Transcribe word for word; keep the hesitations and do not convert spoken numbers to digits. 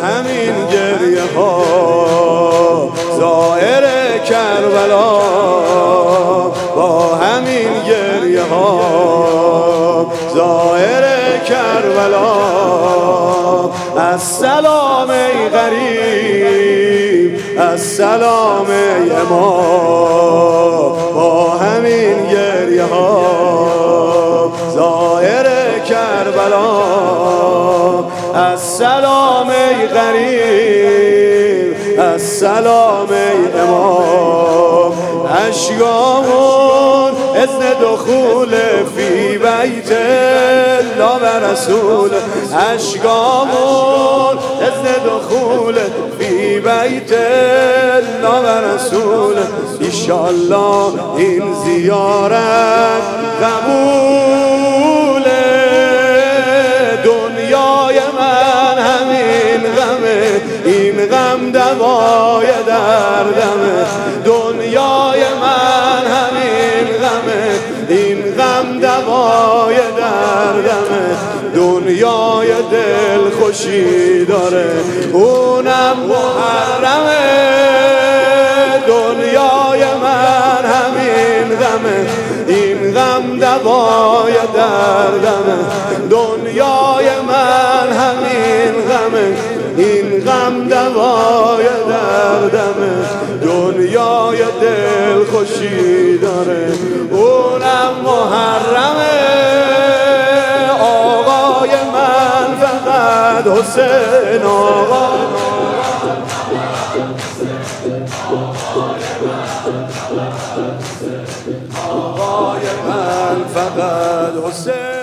همین گریه ها زائر کربلا، با همین گریه ها زائر کربلا. السلام ای غریب، السلام ای امام، با همین گریه ها زائر کربلا. السلام ای غریب، السلام ای امام. اشکامون اذن دخول فی بیت الله و رسول، اشکامون اذن دخول فی بیت الله و رسول. ایشالله این زیارت قبول، دنیای من همین غمه، این غم دوای دردمه. دنیای من همین غمه، این غم دوای دردمه. دنیای دل خوشی داره اونم محرمه. دنیای من همین غمه، این غم دوای دردمه. دنیای من همین غمه، این غم دوای دردمه. دنیای دل خوشی داره اونم محرمه. آقای من فقط حسین، آقا آقای من فقط حسین.